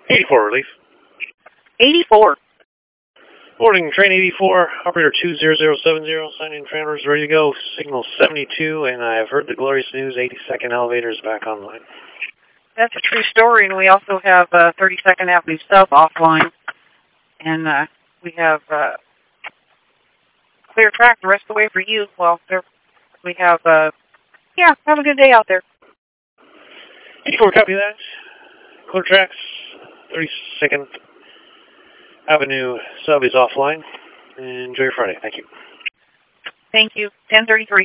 84 relief. 84. Boarding train 84, operator 20070, signing travelers ready to go, signal 72, and I have heard the glorious news, 82nd elevator is back online. That's a true story, and we also have 32nd Avenue South offline, and we have clear track the rest of the way for you. Well, we have, yeah, have a good day out there. 84, copy that. Clear tracks, 32nd Avenue sub is offline. Enjoy your Friday. Thank you. Thank you. 1033.